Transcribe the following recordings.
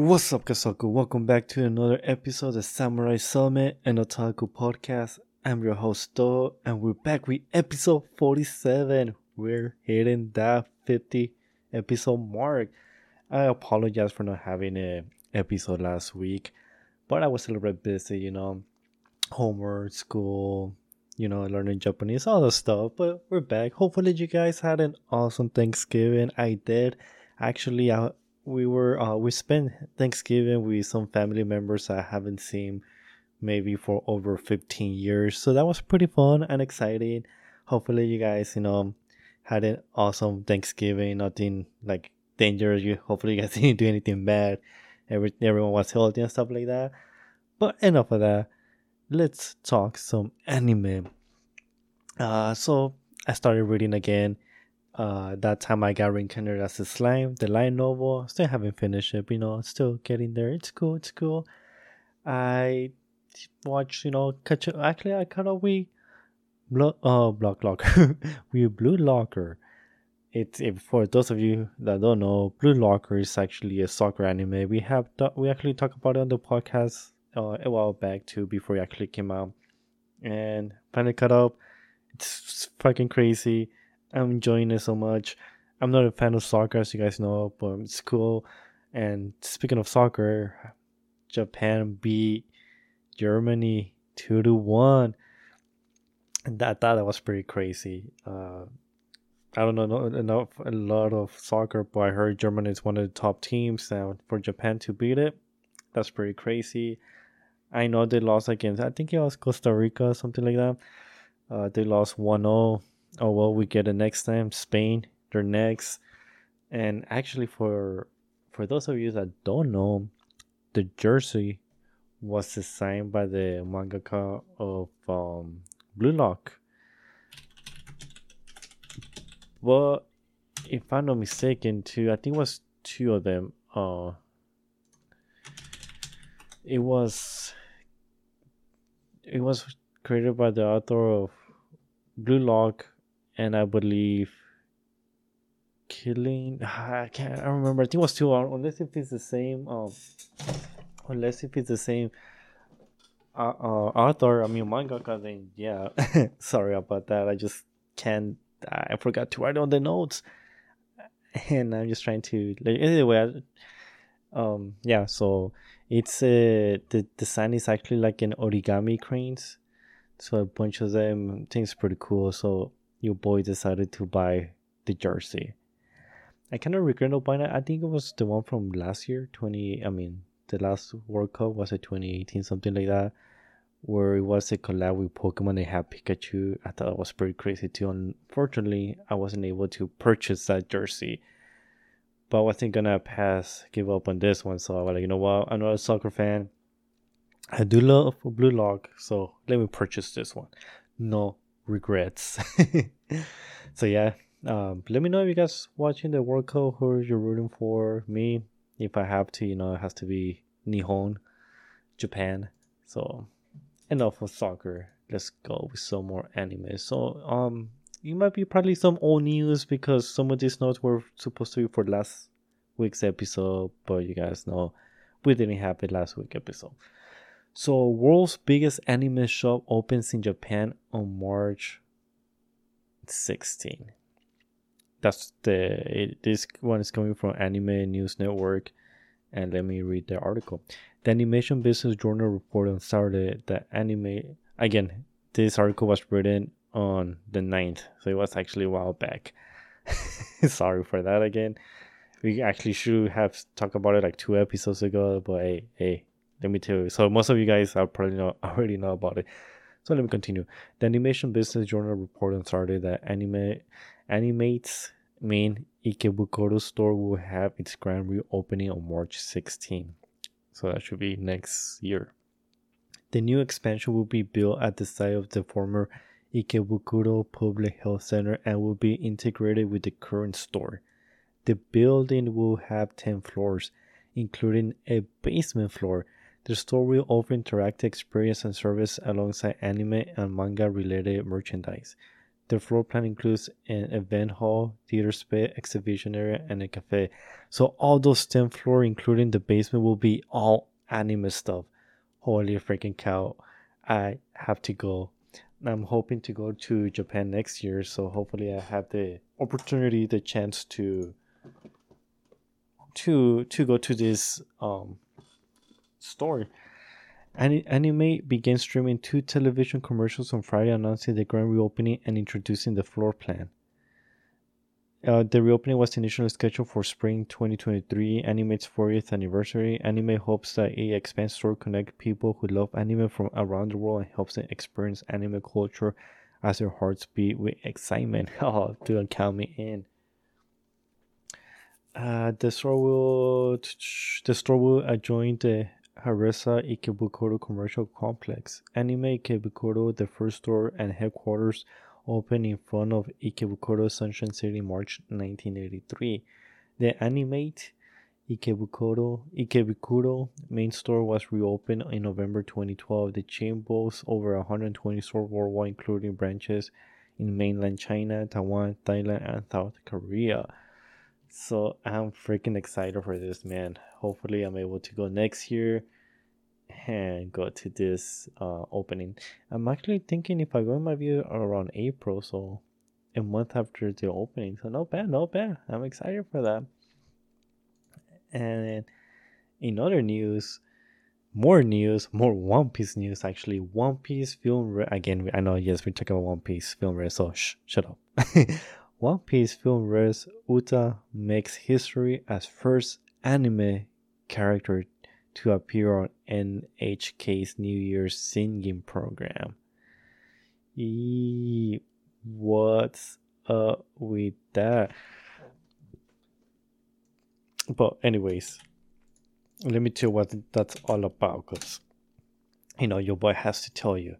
What's up, Kasaku? Welcome back to another episode of Samurai Summit and Otaku Podcast. I'm your host, Do, and we're back with episode 47. We're hitting that 50 episode mark. I apologize for not having an episode last week, but I was a little bit busy, homework, school, learning Japanese, all that stuff. But we're back. Hopefully, you guys had an awesome Thanksgiving. I did. Actually, we spent Thanksgiving with some family members I haven't seen maybe for over 15 years. So that was pretty fun and exciting. Hopefully, you guys, had an awesome Thanksgiving. Nothing like dangerous. Hopefully, you guys didn't do anything bad. Everyone was healthy and stuff like that. But enough of that. Let's talk some anime. So I started reading again. That time I got reincarnated as a slime, the light novel. Still haven't finished it, still getting there. It's cool, it's cool. I watched, catch up. Actually, I caught up with Block Locker. with Blue Locker. For those of you that don't know, Blue Locker is actually a soccer anime. We actually talked about it on the podcast a while back too, before it actually came out, and finally caught up. It's fucking crazy. I'm enjoying it so much. I'm not a fan of soccer, as you guys know, but it's cool. And speaking of soccer, Japan beat Germany 2-1. And that was pretty crazy. I don't know a lot of soccer, but I heard Germany is one of the top teams, and for Japan to beat it, that's pretty crazy. I know they lost against, I think it was Costa Rica, something like that. They lost 1-0. Oh well, we get it next time. Spain, they're next. And actually, for those of you that don't know, the jersey was designed by the mangaka of Blue Lock. Well, if I'm not mistaken, I think it was two of them. It was created by the author of Blue Lock, and I believe Killing. I remember. I think it was two. Unless if it's the same. Unless if it's the same author. I mean mangaka. Then yeah. Sorry about that. I just can't. I forgot to write on the notes, and I'm just trying to. Anyway. Yeah. So it's the design is actually like an origami cranes. So a bunch of them. I think it's pretty cool. So your boy decided to buy the jersey. I kind of regret not buying it. I think it was the one from last year, the last World Cup was it 2018, something like that, where it was a collab with Pokemon. They had Pikachu. I thought it was pretty crazy too. Unfortunately, I wasn't able to purchase that jersey, but I wasn't gonna give up on this one. So I was like, you know what? I'm not a soccer fan. I do love Blue Lock, so let me purchase this one. No regrets. So yeah, let me know if you guys watching the World Cup, who you're rooting for. Me, if I have to, it has to be Nihon, Japan. So enough of soccer. Let's go with some more anime. So you might be probably some old news because some of these notes were supposed to be for last week's episode, but you guys know we didn't have it last week episode. So world's biggest anime shop opens in Japan on March 16. This one is coming from Anime News Network, and let me read the article. The Animation Business Journal reported on Saturday that this article was written on the 9th, so it was actually a while back. Sorry for that again. We actually should have talked about it like 2 episodes ago, but hey, let me tell you. So most of you guys already know about it. So let me continue. The Animation Business Journal reported on Saturday that Animate's main Ikebukuro store will have its grand reopening on March 16. So that should be next year. The new expansion will be built at the site of the former Ikebukuro Public Health Center and will be integrated with the current store. The building will have 10 floors, including a basement floor. The store will offer interactive experience and service alongside anime and manga related merchandise. The floor plan includes an event hall, theater space, exhibition area, and a cafe. So all those 10 floors, including the basement, will be all anime stuff. Holy freaking cow. I have to go. I'm hoping to go to Japan next year, so hopefully I have the opportunity, the chance to go to this store. Anime began streaming 2 television commercials on Friday, announcing the grand reopening and introducing the floor plan. The reopening was initially scheduled for spring 2023, Anime's 40th anniversary. Anime hopes that it expands store connect people who love anime from around the world and helps them experience anime culture as their hearts beat with excitement. Oh, dude, count me in. The store will adjoin the Haresa Ikebukuro Commercial Complex. Anime Ikebukuro, the first store and headquarters, opened in front of Ikebukuro Sunshine City in March 1983. The Animate Ikebukuro main store was reopened in November 2012. The chain boasts over 120 stores worldwide, including branches in mainland China, Taiwan, Thailand, and South Korea. So I'm freaking excited for this, man. Hopefully I'm able to go next year and go to this opening. I'm actually thinking if I go, it might be around April, so a month after the opening. So not bad, not bad. I'm excited for that. And in other news, more One Piece news actually. One Piece film again. I know, yes, we're talking about One Piece film. So shut up. One Piece film Res Uta makes history as first anime character to appear on NHK's New Year's singing program. What's up with that? But anyways, let me tell you what that's all about, because your boy has to tell you.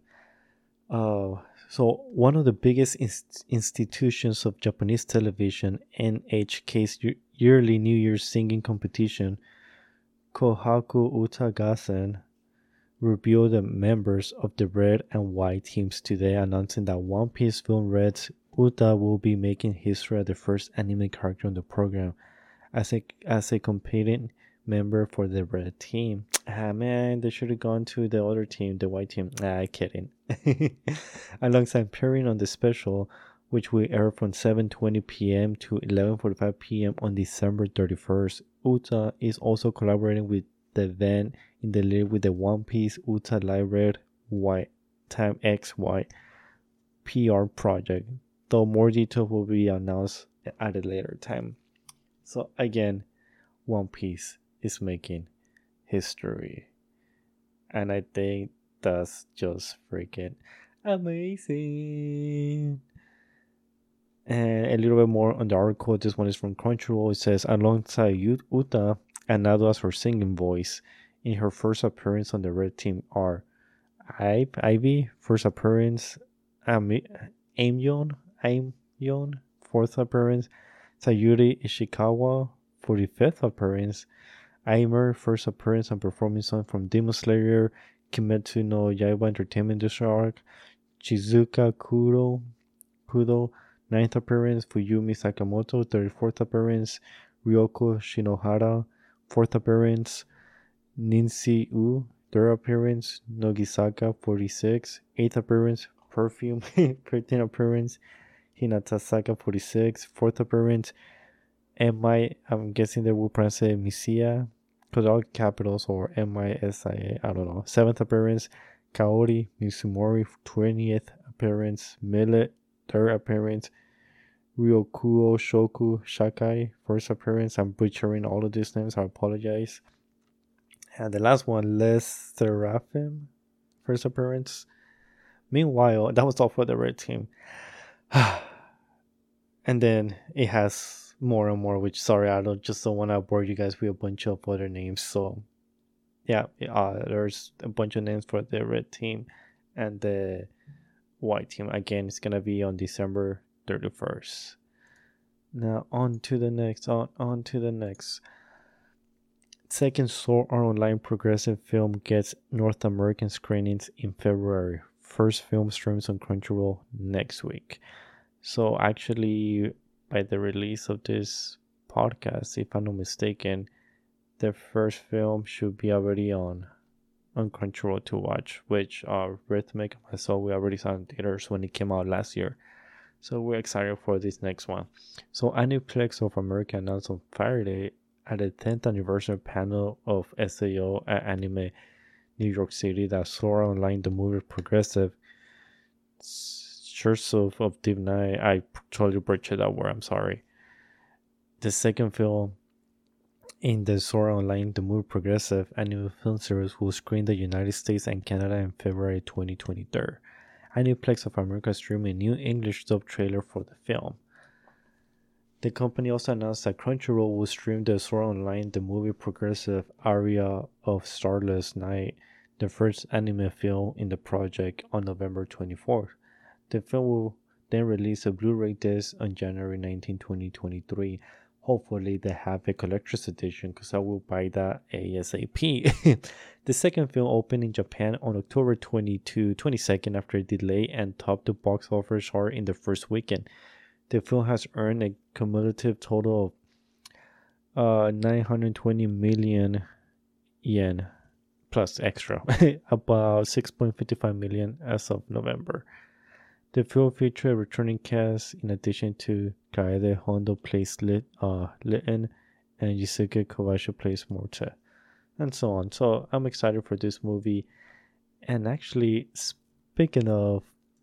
So one of the biggest institutions of Japanese television, NHK's yearly New Year's singing competition, Kohaku Uta Gassen, revealed the members of the red and white teams today, announcing that One Piece film Red's Uta will be making history as the first anime character on the program as a competing member for the red team. Man, they should have gone to the other team, the white team. Kidding. Alongside appearing on the special, which will air from 7:20 p.m. to 11:45 p.m. on December 31st. Uta is also collaborating with the event in the lead with the One Piece Uta Live Red White Time XY PR project, though more details will be announced at a later time. So again, One Piece is making history, and I think that's just freaking amazing. And a little bit more on the article. This one is from Crunchyroll. It says, alongside Uta, Anado as her singing voice in her first appearance on the red team are Ivy, first appearance, Aimyon, fourth appearance, Sayuri Ishikawa, 45th appearance, Aimer, first appearance and performing song from Demon Slayer, Kimetsu no Yaiba Entertainment District arc, Shizuka Kudo, 9th appearance, Fuyumi Sakamoto, 34th appearance, Ryoko Shinohara, 4th appearance, Ninsi U, 3rd appearance, Nogisaka, 46, 8th appearance, Perfume, 13th appearance, Hinata Saka, 46, 4th appearance, I'm guessing they will pronounce it Misia, because all capitals, or Misia, I don't know. 7th appearance, Kaori Mitsumori, 20th appearance, Millet, 3rd appearance, Ryokuo Shoku Shakai, 1st appearance. I'm butchering all of these names, I apologize. And the last one, Les Seraphim, 1st appearance. Meanwhile, that was all for the red team. And then it has more and more, which, sorry, I don't want to bore you guys with a bunch of other names. So yeah, there's a bunch of names for the red team, and the white team again is gonna be on December 31st. Now on to the next. Second Sword Art Online progressive film gets North American screenings in February. First film streams on Crunchyroll next week. So actually, by the release of this podcast, if I'm not mistaken, the first film should be already on Crunchyroll to watch, which Rhythmic and myself we already saw in theaters when it came out last year. So we're excited for this next one. So Aniplex of America announced on Friday at the 10th anniversary panel of SAO at Anime New York City that Sora Online, the movie progressive Church of Deep Night. I totally butchered that word, I'm sorry. The second film in the Sora Online, the movie progressive anime film series will screen the United States and Canada in February 2023. Aniplex of America streamed a new English dub trailer for the film. The company also announced that Crunchyroll will stream the Sora Online, the movie progressive Aria of Starless Night, the first anime film in the project, on November 24th. The film will then release a Blu-ray disc on January 19, 2023. Hopefully they have a collector's edition because I will buy that ASAP. The second film opened in Japan on October 22nd after a delay and topped the box office chart in the first weekend. The film has earned a cumulative total of 920 million yen plus extra, about 6.55 million as of November. The film featured a returning cast in addition to Kaede Hondo plays Litten and Yusuke Kobayashi plays Morta, and so on. So I'm excited for this movie. And actually, speaking of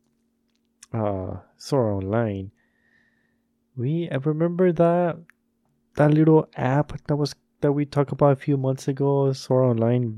Sora Online, I remember that little app that we talked about a few months ago, Sora Online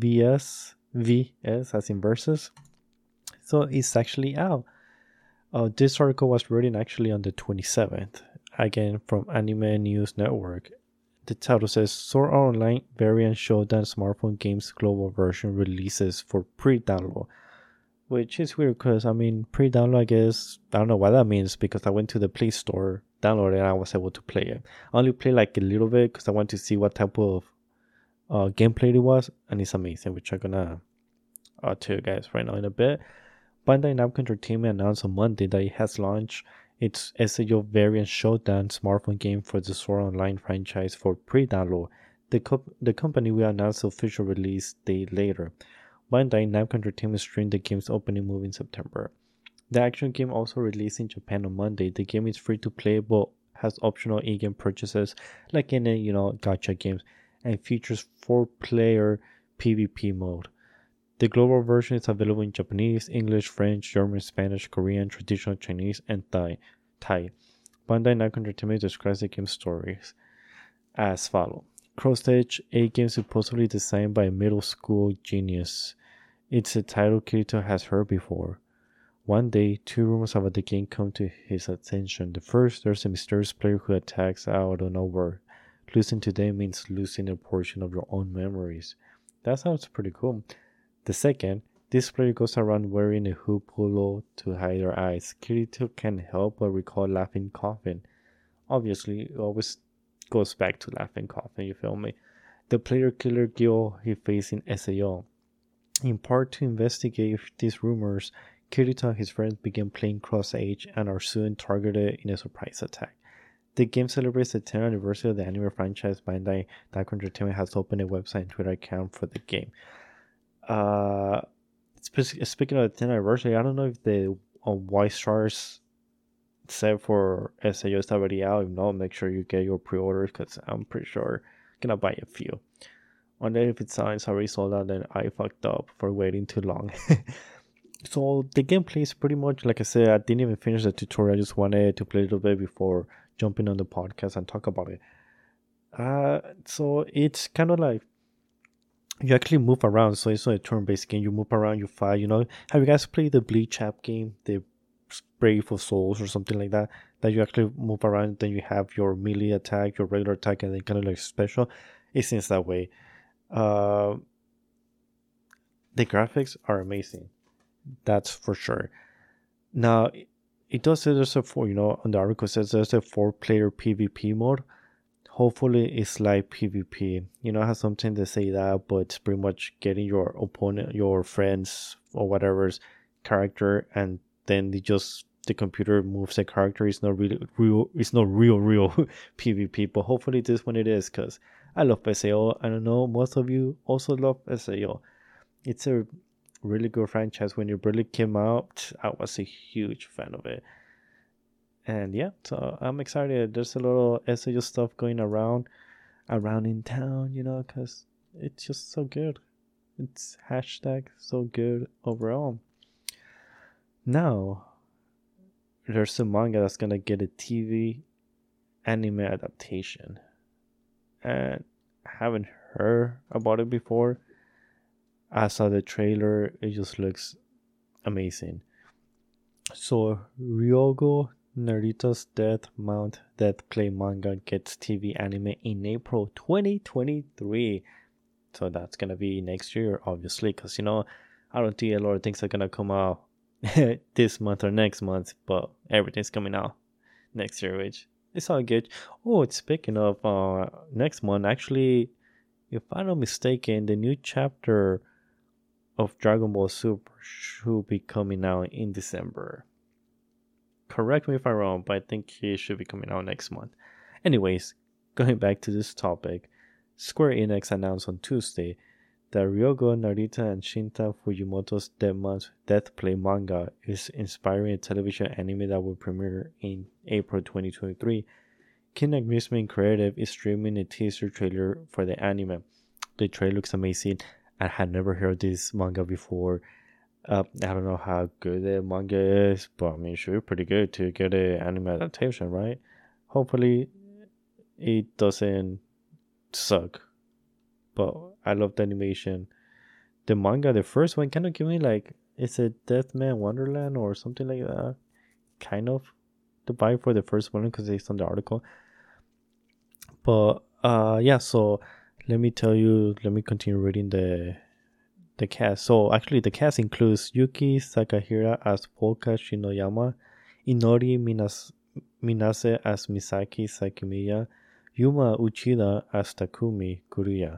VS as in versus. So it's actually out. This article was written actually on the 27th, again from Anime News Network. The title says Sora Online Variant Showdown Smartphone Games Global Version releases for pre-download. Which is weird because, I mean, pre-download, I guess, I don't know what that means because I went to the Play Store, downloaded it, and I was able to play it. I only played like a little bit because I want to see what type of gameplay it was, and it's amazing, which I'm gonna tell you guys right now in a bit. Bandai Namco Entertainment announced on Monday that it has launched its SAO Variant Showdown smartphone game for the Sora Online franchise for pre-download. The company will announce the official release date later. Bandai Namco Entertainment streamed the game's opening movie in September. The action game also released in Japan on Monday. The game is free to play but has optional in-game purchases like in gacha games, and features 4-player PvP mode. The global version is available in Japanese, English, French, German, Spanish, Korean, traditional Chinese, and Thai. Bandai Namco Entertainment describes the game's stories as follows. Cross-Stage, a game supposedly designed by a middle school genius. It's a title Kirito has heard before. One day, 2 rumors about the game come to his attention. The first, there's a mysterious player who attacks out of nowhere. Losing today means losing a portion of your own memories. That sounds pretty cool. The second, this player goes around wearing a hoop polo to hide her eyes. Kirito can't help but recall Laughing Coffin. Obviously, it always goes back to Laughing Coffin, you feel me? The player killer guild he faced in SAO. In part to investigate these rumors, Kirito and his friends begin playing Cross-Age and are soon targeted in a surprise attack. The game celebrates the 10th anniversary of the anime franchise. Bandai Namco Entertainment has opened a website and Twitter account for the game. Speaking of the 10th anniversary, I don't know if the White Stars set for SAO is already out. If not, make sure you get your pre-orders because I'm pretty sure I'm gonna buy a few. Unless if it's already sold out, then I fucked up for waiting too long. So the gameplay is pretty much like I said. I didn't even finish the tutorial. I just wanted to play a little bit before jumping on the podcast and talk about it. So it's kind of like you actually move around. So it's not a turn-based game. You move around, you fight. Have you guys played the Bleach app game, the Brave of Souls or something like that? That you actually move around, then you have your melee attack, your regular attack, and then kind of like special. It seems that way. The graphics are amazing. That's for sure. Now, it does say there's a on the article says there's a 4-player PvP mode. Hopefully it's like PvP. I have something to say that, but it's pretty much getting your opponent, your friends, or whatever's character, and then they just the computer moves the character. It's not really real. It's not real PvP. But hopefully this one it is, because I love SAO. I don't know, most of you also love SAO. It's a really good franchise. When it really came out, I was a huge fan of it. And yeah, so I'm excited. There's a lot of SAO stuff going around in town, because it's just so good. It's hashtag so good overall. Now, there's a manga that's gonna get a TV anime adaptation. And I haven't heard about it before. I saw the trailer, it just looks amazing. So, Ryogo Narita's Death Mount Death Play manga gets TV anime in April 2023. So that's gonna be next year, obviously, because I don't think a lot of things are gonna come out this month or next month, but everything's coming out next year, which is all good. Oh, it's speaking of next month, actually, if I'm not mistaken, the new chapter of Dragon Ball Super should be coming out in December. Correct me if I'm wrong, but I think it should be coming out next month. Anyways, going back to this topic, Square Enix announced on Tuesday that Ryogo Narita and Shinta Fujimoto's Death Play manga is inspiring a television anime that will premiere in April 2023. King Amusement Creative is streaming a teaser trailer for the anime. The trailer looks amazing. I had never heard this manga before. I don't know how good the manga is, but I mean, it should be pretty good to get an anime adaptation, right? Hopefully, it doesn't suck. But I love the animation. The manga, the first one, kind of give me like, it's a Deathman Wonderland or something like that. Kind of the vibe for the first one, because it's on the article. But yeah, so let me continue reading the cast. So actually the cast includes Yuki Sakahira as Polka Shinoyama, Inori Minase as Misaki Sakimiya, Yuma Uchida as Takumi Kuruya.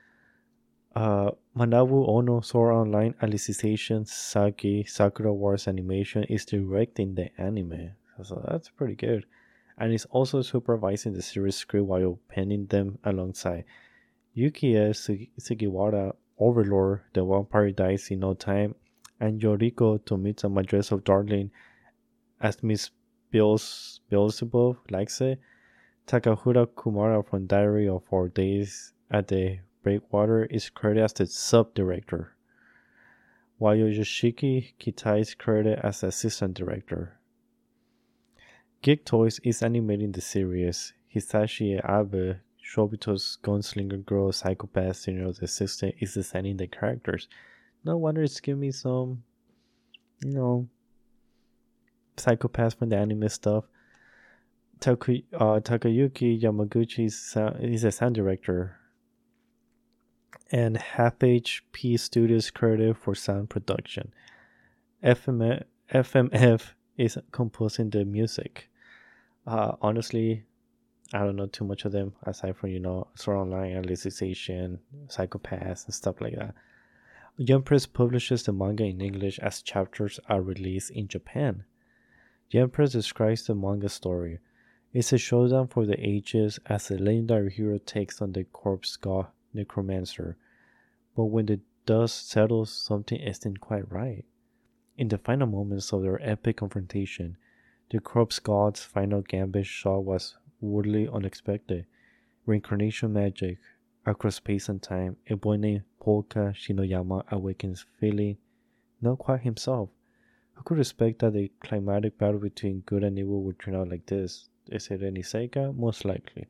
Manabu Ono Sword Online Alicization Saki Sakura Wars Animation is directing the anime. So that's pretty good. And is also supervising the series script while penning them alongside Yukiya Sugiwara, Overlord, The Vampire Dies in No Time, and Yoriko Tomita, My Dress of Darling, as Miss Beelzebub likes it. Takahura Kumara from Diary of 4 Days at the Breakwater is credited as the sub-director, while Yoshiki Kitai is credited as the assistant director. Geek Toys is animating the series. Hisashi Abe, Shobito's gunslinger girl psychopath senior's assistant, is designing the characters. No wonder it's giving me some, psychopaths from the anime stuff. Takayuki Yamaguchi is a sound director, and Half HP Studios credited for sound production. FMF is composing the music. Honestly, I don't know too much of them aside from Sword Online, Alicization, Psychopaths, and stuff like that. Jump Press publishes the manga in English as chapters are released in Japan. Jump Press describes the manga story. It's a showdown for the ages as the legendary hero takes on the corpse god Necromancer. But when the dust settles, something isn't quite right. In the final moments of their epic confrontation, the corpse god's final gambit shot was wildly unexpected. Reincarnation magic. Across space and time, a boy named Polka Shinoyama awakens feeling not quite himself. Who could expect that the climatic battle between good and evil would turn out like this? Is it any Sega? Most likely.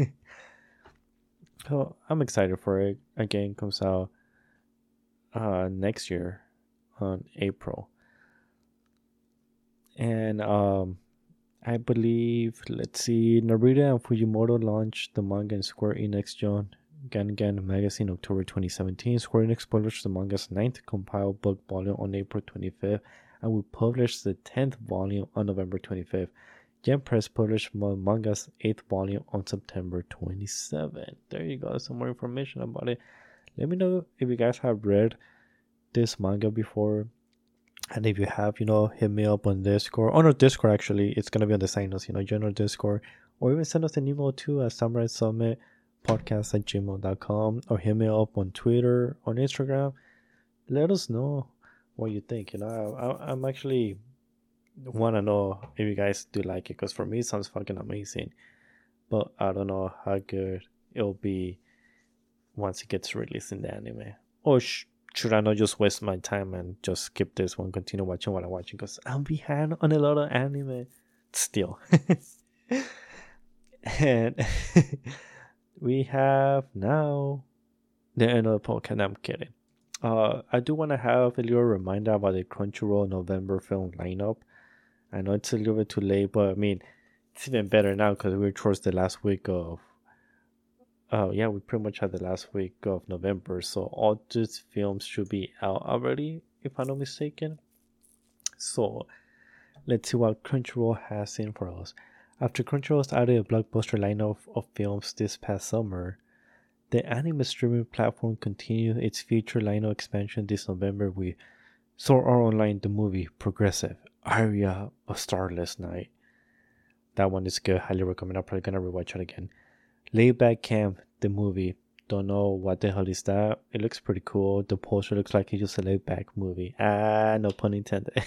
So I'm excited for it. Again, comes out next year on April. And I believe, let's see, Narita and Fujimoto launched the manga in Square Enix Gangan magazine October 2017. Square Enix published the manga's 9th compiled book volume on April 25th and will publish the 10th volume on November 25th. Jump Press published manga's 8th volume on September 27th. There you go, some more information about it. Let me know if you guys have read this manga before. And if you have, hit me up on Discord. On our Discord, actually, it's going to be on the sign notes, join our Discord. Or even send us an email too at Samurai Summit podcast at gmail.com, or hit me up on Twitter, on Instagram. Let us know what you think. I'm actually want to know if you guys do like it, because for me, it sounds fucking amazing. But I don't know how good it'll be once it gets released in the anime. Or should I not just waste my time and just skip this one, continue watching what I'm watching? Because I'm behind on a lot of anime still. And we have now the end of the podcast. I'm kidding. I do want to have a little reminder about the Crunchyroll November film lineup. I know it's a little bit too late, but I mean, it's even better now because we're towards the last week of. Oh yeah, we pretty much had the last week of November, so all these films should be out already, if I'm not mistaken. So let's see what Crunchyroll has in for us. After Crunchyroll's added a blockbuster lineup of films this past summer, the anime streaming platform continued its feature lineup expansion this November with Sword Art Online the movie, Progressive, Aria, A Starless Night. That one is good, highly recommend. I'm probably gonna rewatch it again. Layback Camp, the movie. Don't know what the hell is that. It looks pretty cool. The poster looks like it's just a layback movie. No pun intended.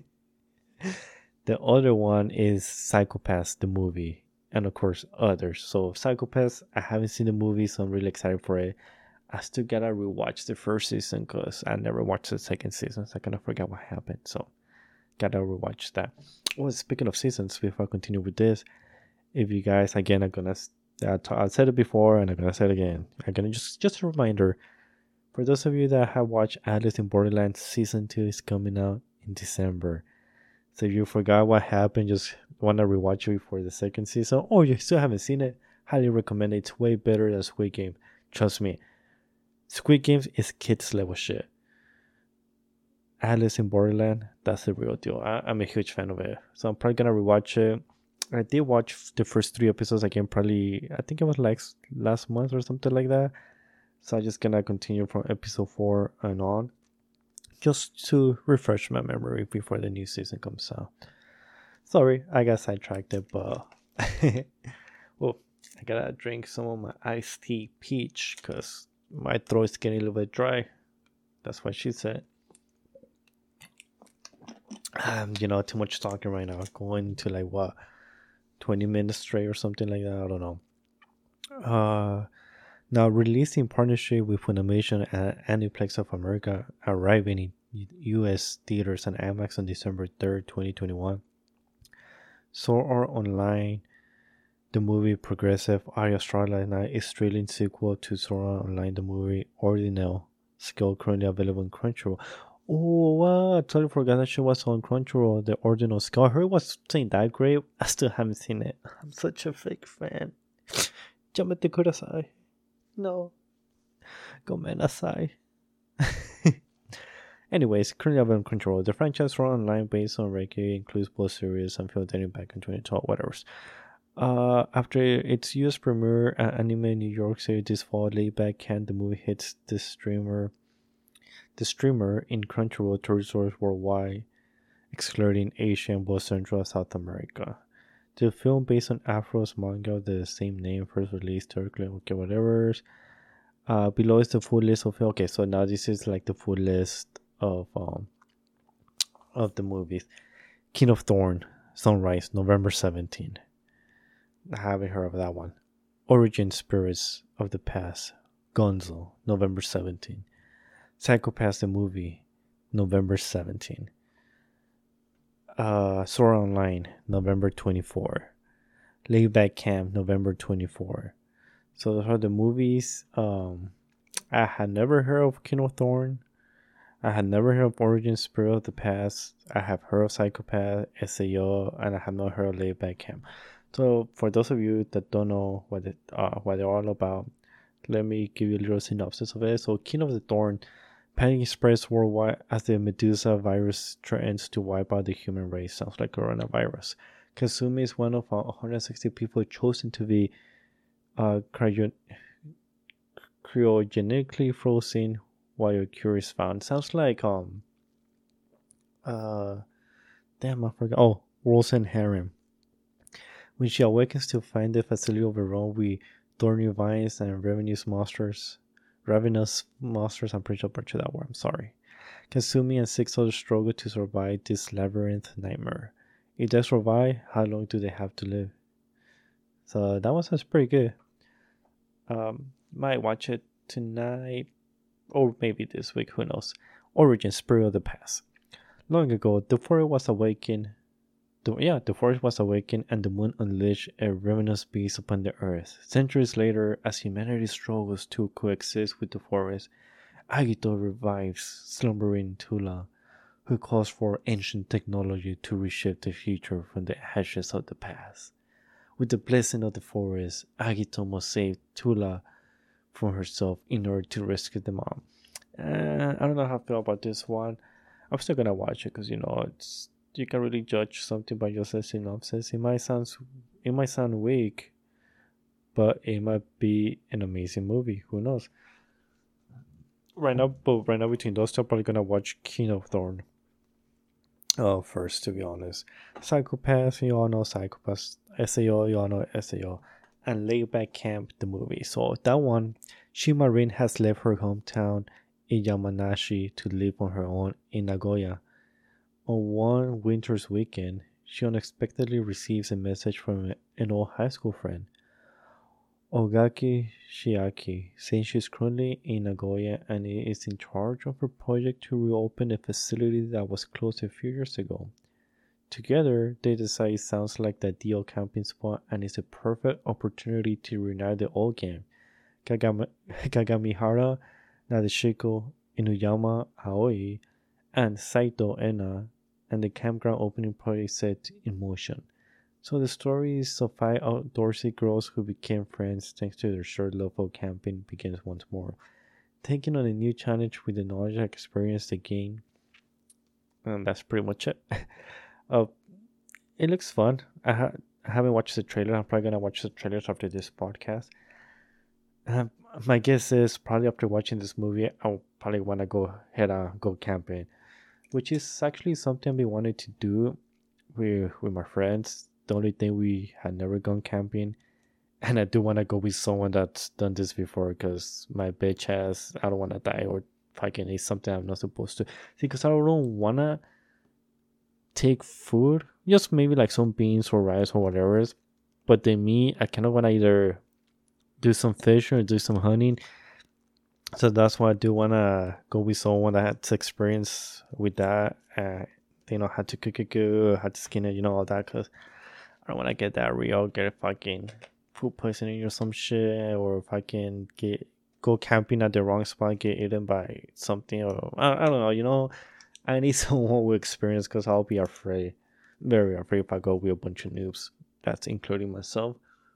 The other one is Psycho-Pass, the movie. And of course, others. So, Psycho-Pass, I haven't seen the movie, so I'm really excited for it. I still gotta rewatch the first season because I never watched the second season, so I kind of forgot what happened. So, gotta rewatch that. Well, speaking of seasons, before I continue with this, if you guys, again, I'm gonna I said it before and I'm gonna say it again. I'm gonna just a reminder for those of you that have watched Alice in Borderland season 2 is coming out in December. So if you forgot what happened, just want to rewatch it for the second season, or you still haven't seen it, highly recommend it. It's way better than Squid Game. Trust me, Squid Games is kids level shit. Alice in Borderland, that's the real deal. I'm a huge fan of it, so I'm probably gonna rewatch it. I did watch the first 3 episodes again, probably, I think it was like last month or something like that. So I'm just gonna continue from episode 4 and on, just to refresh my memory before the new season comes out. Sorry, I got sidetracked, but well, I gotta drink some of my iced tea peach because my throat's getting a little bit dry. That's what she said. Too much talking right now. Going to like what, 20 minutes straight or something like that. I don't know. Now released in partnership with Funimation and Aniplex of America, arriving in U.S. theaters and IMAX on December 3rd, 2021. Sword Art Online, the movie Progressive Aria Starlight Night is thrilling sequel to Sword Art Online, the movie Ordinal Skill, currently available on Crunchyroll. Oh, wow, I totally forgot that shit was on Crunchyroll, the Ordinal Skill. I heard it wasn't that great. I still haven't seen it. I'm such a fake fan. Yamete kudasai. No. Gomenasai. Anyways, currently available on Crunchyroll. The franchise run online based on Reiki includes both series and film dating back in 2012, whatever. After its US premiere at Anime New York City this fall, Layback Camp, the movie hits the streamer in Crunchyroll territories worldwide, excluding Asia and both Central and South America. The film, based on Afro's manga of the same name, first released Turkey. Okay, whatever. Below is the full list of. Okay, so now this is like the full list of the movies. King of Thorn, Sunrise, November 17. I haven't heard of that one. Origin Spirits of the Past, Gonzo, November 17. Psycho-Pass the movie, November 17. Sword Online, November 24. Layback Camp, November 24. So those are the movies. I had never heard of King of Thorn. I had never heard of Origin Spirit of the Past. I have heard of Psycho-Pass, SAO, and I have not heard of Layback Camp. So for those of you that don't know what they're all about, let me give you a little synopsis of it. So King of the Thorn, panic spreads worldwide as the Medusa virus threatens to wipe out the human race. Sounds like coronavirus. Kasumi is one of 160 people chosen to be cryogenically frozen while your cure is found. Sounds like Uh, damn, I forgot. Oh, Rose and Harem. When she awakens to find the facility overrun with thorny vines and ravenous monsters, I'm pretty sure I butchered that word, I'm sorry. Kasumi and six others struggle to survive this labyrinth nightmare. If they survive, how long do they have to live? So that one sounds pretty good. Might watch it tonight or maybe this week, who knows. Origin Spirit of the Past. Long ago, the forest was awakened. The forest was awakened and the moon unleashed a ravenous beast upon the earth. Centuries later, as humanity struggles to coexist with the forest, Agito revives slumbering Tula, who calls for ancient technology to reshape the future from the ashes of the past. With the blessing of the forest, Agito must save Tula from herself in order to rescue the mom. I don't know how I feel about this one. I'm still gonna watch it because it's you can really judge something by just a synopsis. It might sound weak, but it might be an amazing movie. Who knows? Right now between those two, I'm probably gonna watch King of Thorn. Oh, first to be honest, Psychopaths, you all know Psychopaths. Sao, you all know Sao, and Layback Camp, the movie. So that one, Shimarin has left her hometown in Yamanashi to live on her own in Nagoya. On one winter's weekend, she unexpectedly receives a message from an old high school friend, Ogaki Shiaki, saying she's currently in Nagoya and is in charge of a project to reopen a facility that was closed a few years ago. Together, they decide it sounds like the ideal camping spot and is a perfect opportunity to reunite the old gang. Kagamihara, Nadeshiko, Inuyama Aoi, and Saito Ena, and the campground opening party set in motion. So the stories of five outdoorsy girls who became friends thanks to their shared love of camping begins once more. Taking on a new challenge with the knowledge and experience they gain. And that's pretty much it. uh, it looks fun. I haven't watched the trailer. I'm probably gonna watch the trailers after this podcast. Um, my guess is probably after watching this movie, I'll probably want to go ahead and go camping, which is actually something I've been wanting to do with my friends. The only thing we had never gone camping, and I do want to go with someone that's done this before because my bitch ass, I don't want to die or fucking eat something I'm not supposed to. See, because I don't want to take food, just maybe like some beans or rice or whatever. But then me, I kind of want to either do some fish or do some hunting. So that's why I do want to go with someone that has experience with that. They know how to cook it good, how to skin it, all that. Because I don't want to get that real, get fucking food poisoning or some shit, or if I can go camping at the wrong spot, get eaten by something, or I don't know. I need someone with experience because I'll be afraid, very afraid if I go with a bunch of noobs. That's including myself.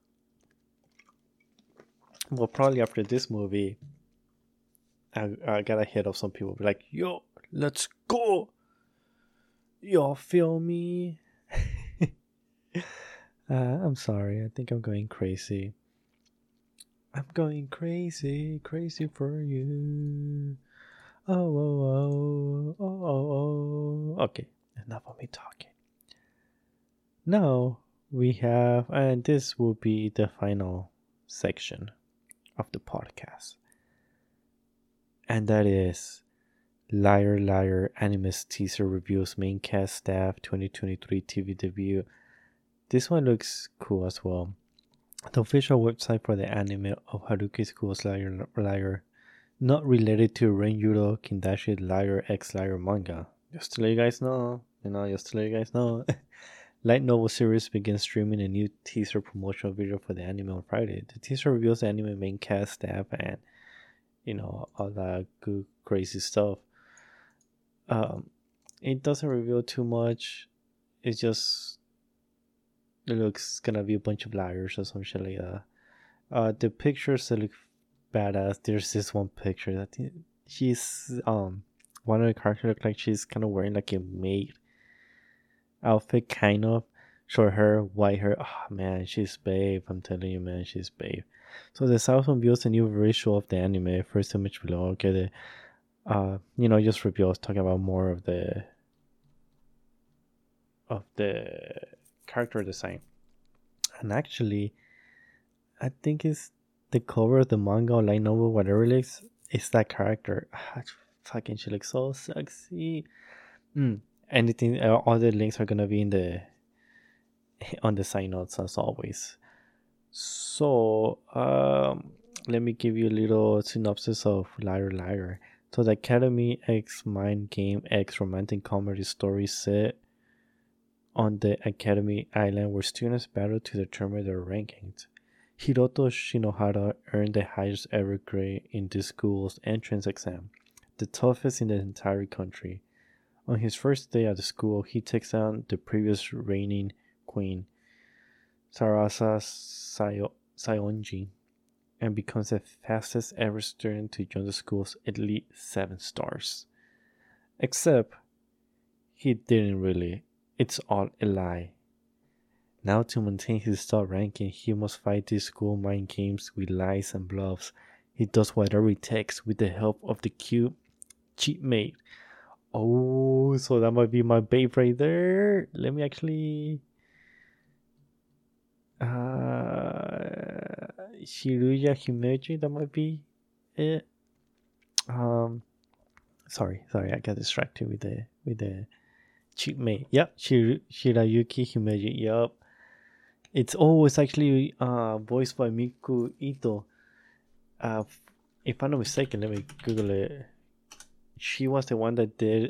Well, probably after this movie, I got a hit of some people be like, "Yo, let's go." Y'all feel me? I'm sorry. I think I'm going crazy. I'm going crazy, crazy for you. Oh, oh, oh, oh, oh, oh. Okay, enough of me talking. Now we have, and this will be the final section of the podcast, and that is Liar Liar Animus Teaser Reviews Main Cast Staff 2023 TV debut. This one looks cool as well. The official website for the anime of Haruki School's Liar Liar, not related to Renyuro Kindashi's Liar X Liar manga. Just to let you guys know, Light Novel series begins streaming a new teaser promotional video for the anime on Friday. The teaser reveals the anime main cast, staff, and all that good crazy stuff. It doesn't reveal too much. It's just it looks gonna be a bunch of liars or some shit like that. The pictures look badass. There's this one picture that she's one of the characters look like she's kind of wearing like a maid outfit, kind of short hair, white hair. Oh man, she's babe. I'm telling you, man, she's babe. So the South reveals a new visual of the anime. First image below. Okay, the just reveals talking about more of the the character design. And actually, I think it's the cover of the manga or light novel, whatever it is. It's that character. Fucking, she looks so sexy. Anything, all the links are gonna be in the on the side notes as always. So, let me give you a little synopsis of Liar Liar. So, the Academy X Mind Game X romantic comedy story set on the Academy Island where students battle to determine their rankings. Hiroto Shinohara earned the highest ever grade in the school's entrance exam, the toughest in the entire country. On his first day at the school, he takes down the previous reigning queen, Sarasa Saionji, and becomes the fastest ever student to join the school's elite 7 stars. Except, he didn't really. It's all a lie. Now, to maintain his star ranking, he must fight these school mind games with lies and bluffs. He does whatever it takes with the help of the cute cheatmate. Oh, so that might be my babe right there. Let me actually. Shiruya Himeji, that might be it. Sorry, I got distracted with the cheatmate. Yep, Shirayuki Himeji. Yep. It's actually voiced by Miku Ito. If I'm not mistaken, let me Google it. She was the one that did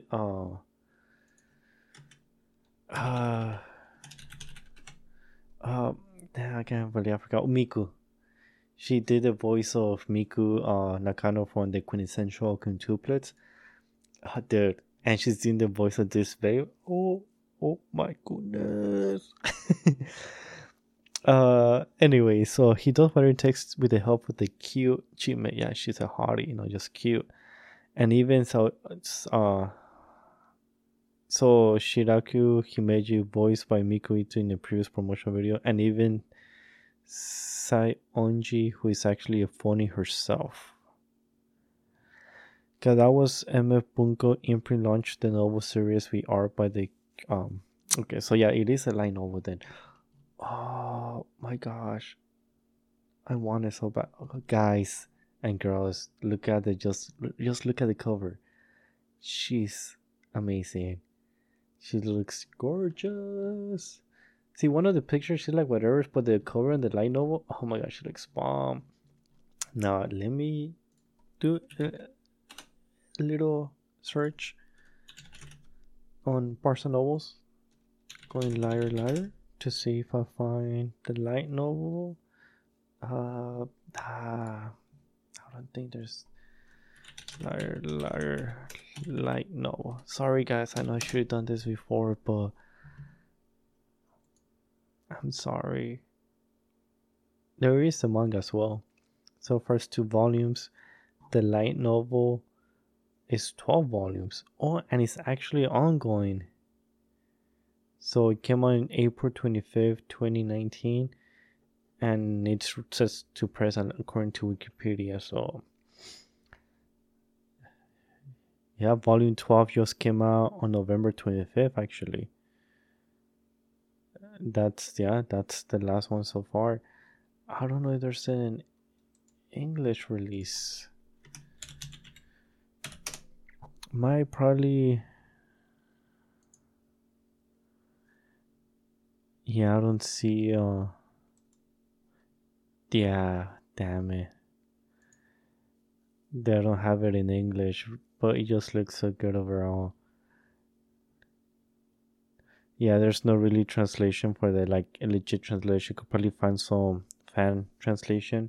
I can't believe I forgot. Miku. She did the voice of Miku Nakano from the Quintessential Quintuplets. Dude, and she's doing the voice of this babe. Oh my goodness. Anyway, so he does whatever it takes with the help of the cute cheatmate. Yeah, she's a hottie, just cute. And even so Shiraku Himeji, voiced by Miku Ito in the previous promotional video, and even Saionji, who is actually a phony herself. Because that was MF Bunko imprint launched the novel series with art by the okay, so yeah, it is a light novel then. Oh my gosh, I want it so bad. Guys and girls, look at it. Just look at the cover. She's amazing. She looks gorgeous. See, one of the pictures, she's like whatever, but the cover and the light novel, oh my gosh, she looks bomb. Now, let me do a little search on Barnes & Nobles. Going Liar Liar to see if I find the light novel. I don't think there's Liar light novel. Sorry guys, I know I should have done this before, but I'm sorry. There is a manga as well. So first 2 volumes. The light novel is 12 volumes. Oh, and it's actually ongoing. So it came out in April 25th, 2019. And it's set to present according to Wikipedia. So yeah, volume 12 just came out on November 25th actually. That's the last one so far. I don't know if there's an English release. Might probably. Yeah, I don't see yeah, damn it. They don't have it in English, but it just looks so good overall. Yeah, there's no really translation for the like a legit translation. You could probably find some fan translation.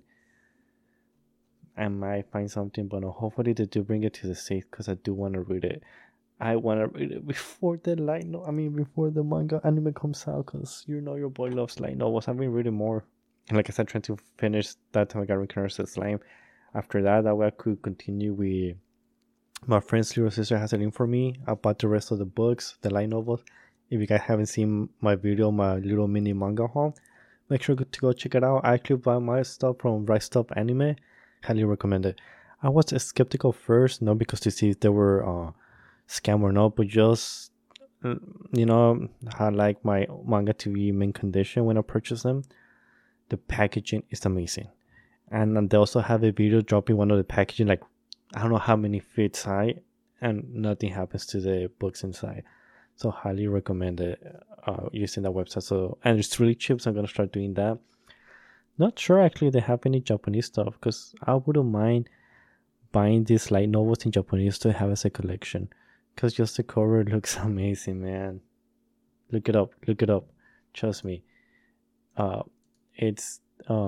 I might find something, but no, hopefully they do bring it to the States because I do want to read it. I want to read it before the before the manga anime comes out, because your boy loves light novels. I've been reading more. And like I said, trying to finish that time I got Reincarnated Slime. After that way I could continue with my friend's little sister has it in for me about the rest of the books, the light novels. If you guys haven't seen my video, my little mini manga haul, make sure to go check it out. I actually buy my stuff from Right Stop Anime. Highly recommend it. I was skeptical first, not because to see if they were scam or not, but just You know, I like my manga to be mint condition when I purchase them. The packaging is amazing. And they also have a video dropping one of the packaging, like, I don't know how many feet high, and nothing happens to the books inside. So highly recommend it, using that website. So, and it's really cheap, so I'm gonna start doing that. Not sure actually they have any Japanese stuff, because I wouldn't mind buying these light novels in Japanese to have as a collection, because just the cover looks amazing, man. Look it up, look it up. Trust me. Uh, it's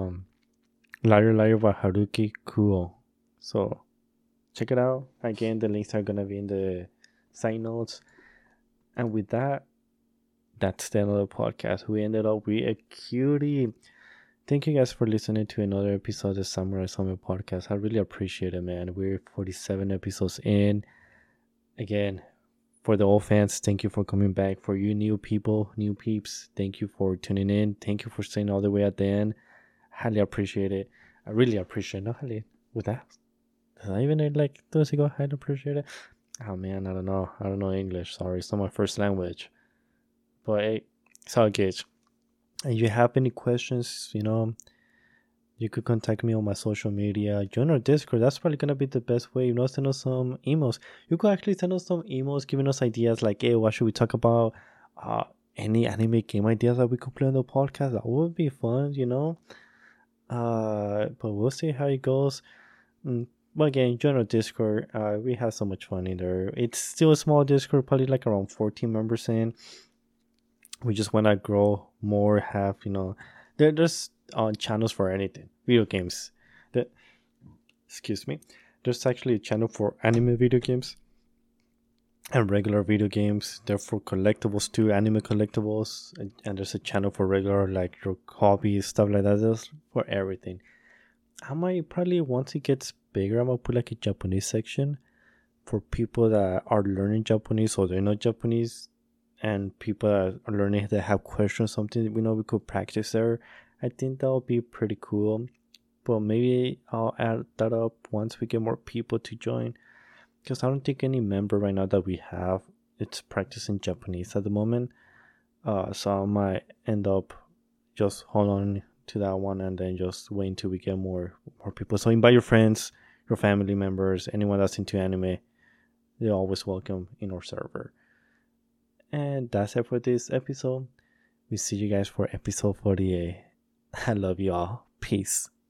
Liar Liar by Haruki Kuo. So check it out. Again, the links are gonna be in the side notes. And with that, that's the end of the podcast. We ended up with a cutie. Thank you guys for listening to another episode of the Samurai Summer podcast. I really appreciate it, man. We're 47 episodes in. Again, for the old fans, thank you for coming back. For you new people, new peeps, thank you for tuning in. Thank you for staying all the way at the end. Highly appreciate it. I really appreciate it. No, highly. With that, does I even like those go highly appreciate it? Oh man, I don't know. I don't know English. Sorry, it's not my first language. But hey, it's all good. And you have any questions, you could contact me on my social media. Join our Discord. That's probably gonna be the best way. Send us some emails. You could actually send us some emails giving us ideas like, hey, what should we talk about? Any anime game ideas that we could play on the podcast. That would be fun. But we'll see how it goes. But again, join our Discord. We have so much fun in there. It's still a small Discord, probably like around 14 members in. We just want to grow more. Have there's channels for anything, video games. That excuse me. There's actually a channel for anime video games and regular video games. They're for collectibles too, anime collectibles, and there's a channel for regular like your hobbies, stuff like that. There's for everything. I might probably once it gets bigger, I'm gonna put like a Japanese section for people that are learning Japanese or they know Japanese, and people that are learning that have questions, something we could practice there. I think that would be pretty cool. But maybe I'll add that up once we get more people to join, because I don't think any member right now that we have it's practicing Japanese at the moment. So I might end up just hold on to that one and then just wait until we get more people. So invite your friends, your family members, anyone that's into anime. They're always welcome in our server. And that's it for this episode. We see you guys for episode 48. I love you all. Peace.